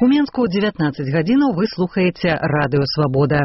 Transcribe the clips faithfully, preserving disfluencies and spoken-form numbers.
У Мінску дзевятнаццаць гадзінаў вы слухаеце Радыё Свабода.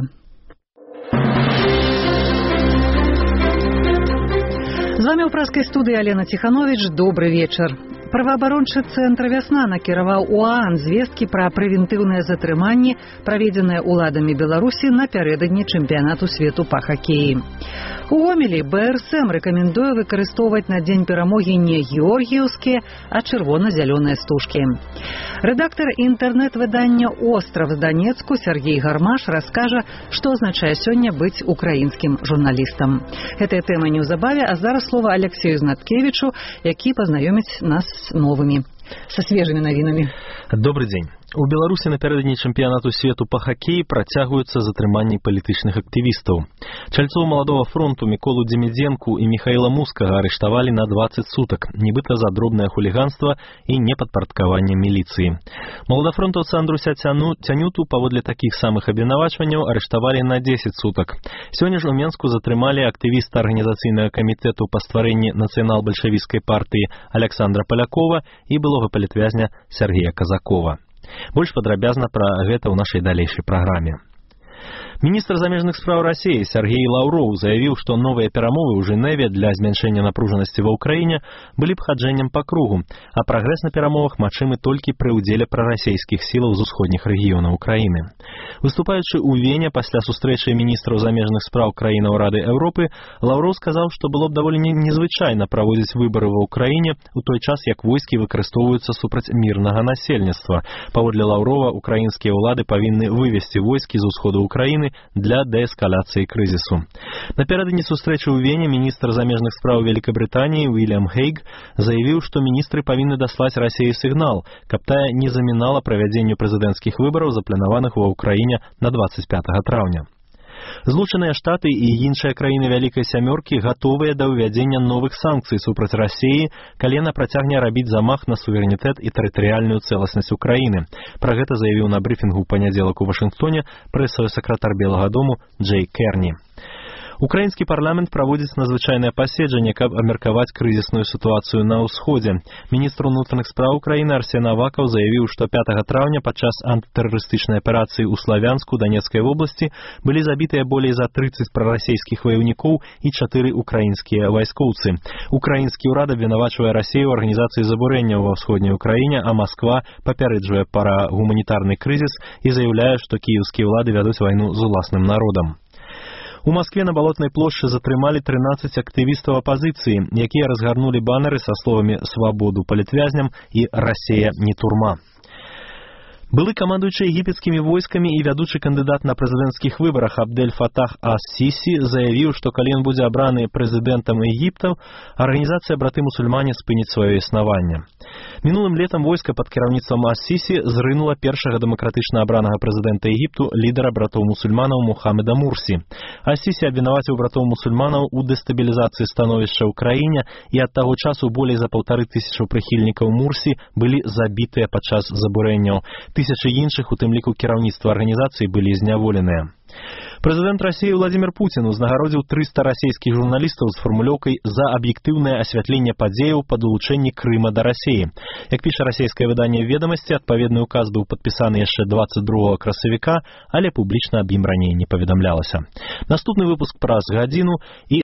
З вами ў праскай студыі Алена Ціхановіч. Добры вечар. Праваабарончы цэнтр «Вясна» накіраваў у ААН звесткі пра прэвентыўныя затрыманні, праведзеныя ўладамі Беларусі напярэдадні чэмпіянату свету па хакеі. У Гомелі БРСМ рэкамендуе выкарыстоўваць на дзень перамогі не георгіеўскія, а чырвона-зялёныя стужкі. Рэдактар інтэрнэт-выдання «Остраў» з Данецку Сергей Гармаш раскажа, што азначае сёння быць украінскім журналістам. Гэтая тэма неўзабаве, а зараз слова Алексею Знаткевічу, які пазнаёміць нас с новыми, со свежими новинами. Добрый день. У Беларусі напярэдадні чэмпіянату свету па хакеі працягваюцца затрыманні палітычных актывістаў. Чальцоў маладога фронту Міколу Дземідзенку і Міхаіла Мускага арыштавалі на дваццаць сутак, нібыта за дробнае хуліганства і непадпарадкаванне міліцыі. Маладафронтаўца Андруся Цянюту паводле такіх самых абвінавачванняў арыштавалі на дзесяць сутак. Сёння ж у Менску затрымалі актывіста арганізацыйнага камітэту па стварэнні нацыянал-бальшавіцкай партыі Александра Палякова і былога палітвязня Сергея Казакова. Больш падрабязна пра гэта ў нашай далейшай праграме. Міністр замежных спраў Расіі Сергей Лаўроў заявіў, што новыя перамовы ў Жэневе для змяншэння напружанасці ва ўкраіне былі б хаджэннем па кругу, а прагрэс на перамовах магчымы толькі пры ўдзеле прарасійскіх сілаў з усходніх рэгіёнаў Украіны. Выступаючы ў Вене пасля сустрэчы міністраў замежных спраў краінаў Рады Еўропы, Лаўроў сказаў, што было б даволі незвычайна праводзіць выбары ва ўкраіне у той час, як войскі выкарыстоўваюцца супраць мірнага насельніцтва. Паводле Лаўрова, украінскія ўлады павінны вывесці войскі з усходу Украіны для дээскалацыі крызісу. Напярэдадні сустрэчы ў Вене міністр замежных спраў Великабрытаніі Уильям Хейг заявіў, што міністры павінны даслаць Расіі сігнал, каб тая не замінала правядзенню прэзідэнцкіх выбараў, запланаваных ва ўкраіне на дваццаць пятага траўня. Злучаныя Штаты і іншыя краіны Вялікай Сямёркі гатовыя да ўвядзення новых санкцый супраць Расіі, калі яна працягне рабіць замах на суверэнітэт і тэрытарыяльную цэласнасць Украіны. Пра гэта заявіў на брыфінгу ў панядзелак у Вашынгтоне прэсавы сакратар Белага дому Джей Керні. Украінскі парламент праводзіць надзвычайнае паседжанне, каб абмеркаваць крызісную сітуацыю на ўсходзе. Міністр унутраных спраў Украіны Арсен Авакаў заявіў, што пятага траўня падчас антытэрарыстычнай аперацыі ў Славянску Данецкай вобласці былі забітыя болей за трыццаць прарасійскіх ваяўнікоў і чатыры украінскія вайскоўцы. Украінскі ўрад абвінавачвае Расію ў арганізацыі забурэнняў ва ўсходняй Украіне, а Масква папярэджвае пра гуманітарны крызіс і заяўляе, што кіеўскія ўлады вядуць вайну з уласным народам. У Маскве на Балотнай плошчы затрымалі трынаццаць актывістаў апазіцыі, якія разгарнулі банеры са словамі «Свабоду палітвязням» і «Расія не турма». Былы камандуючы егіпецкімі войскамі і вядучы кандыдат на прэзідэнцкіх выбарах Абдель Фатах ас-Сісі заявіў, што калі ён будзе абраны прэзідэнтам Егіпту, арганізацыя браты-мусульмане спыніць сваё існаванне. Мінулым летам войска пад кіраўніцтвам ас-Сісі зрынула першага дэмакратычна абранага прэзідэнта Егіпту, лідара братоў-мусульманаў Мухаммеда Мурсі. ас-Сісі абвінаваціў братоў-мусульманаў у дэстабілізацыі становішча ў краіне, і ад таго часу болей за паўтары тысячаў прыхільнікаў Мурсі былі забітыя падчас забурэнняў. Тысячы іншых, у тым ліку кіраўніцтва арганізацыі, былі зняволеныя. Прэзідэнт Расіі Владзімір Пуцін узнагародзіў трыста расійскіх журналістаў з фармулёўкай «За аб'ектыўнае асвятленне падзеяў па далучэнні Крыма да Расіі». Як піша расійскае выданне «Ведамасці», адпаведны ўказ быў падпісаны яшчэ дваццаць другога красавіка, але публічна аб ім раней не паведамлялася. Наступны выпуск праз гадзіну і